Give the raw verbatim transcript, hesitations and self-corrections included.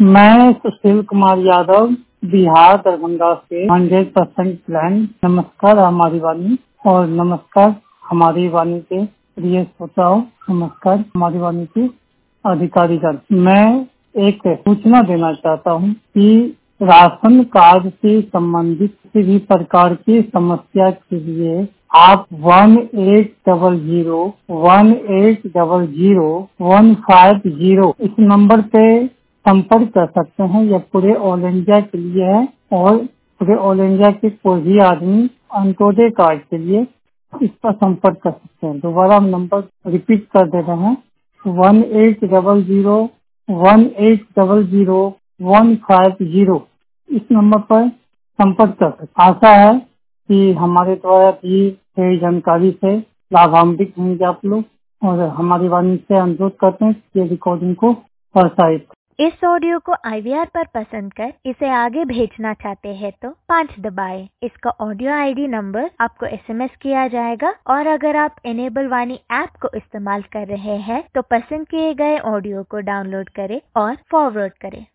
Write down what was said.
मैं सुशील कुमार यादव बिहार दरभंगा से hundred percent plan. नमस्कार हमारी वाणी और नमस्कार हमारी वाणी के प्रिय श्रोताओं, नमस्कार हमारी वाणी के अधिकारीगण। मैं एक सूचना देना चाहता हूँ कि राशन कार्ड से संबंधित किसी भी प्रकार की समस्या के लिए आप one eight double zero one eight double zero one five zero इस नंबर पे संपर्क कर सकते हैं। यह पूरे ऑल इंडिया के लिए है और पूरे ऑल इंडिया के कोई भी आदमी अंत्योदय कार्ड के लिए इस पर संपर्क कर सकते हैं। दोबारा हम नंबर रिपीट कर दे रहे हैं, one eight double zero one eight double zero one five zero इस नंबर पर संपर्क कर सकते। आशा है कि हमारे द्वारा दी गई जानकारी से लाभान्वित होंगे आप लोग और हमारी वाणी से अनुरोध करते हैं कि ये रिकॉर्डिंग को प्रोत्साहित। इस ऑडियो को आई वी आर पर पसंद कर इसे आगे भेजना चाहते हैं तो पाँच दबाएं। इसका ऑडियो आई डी नंबर आपको एस एम एस किया जाएगा और अगर आप इनेबल वाणी ऐप को इस्तेमाल कर रहे हैं तो पसंद किए गए ऑडियो को डाउनलोड करें और फॉरवर्ड करें।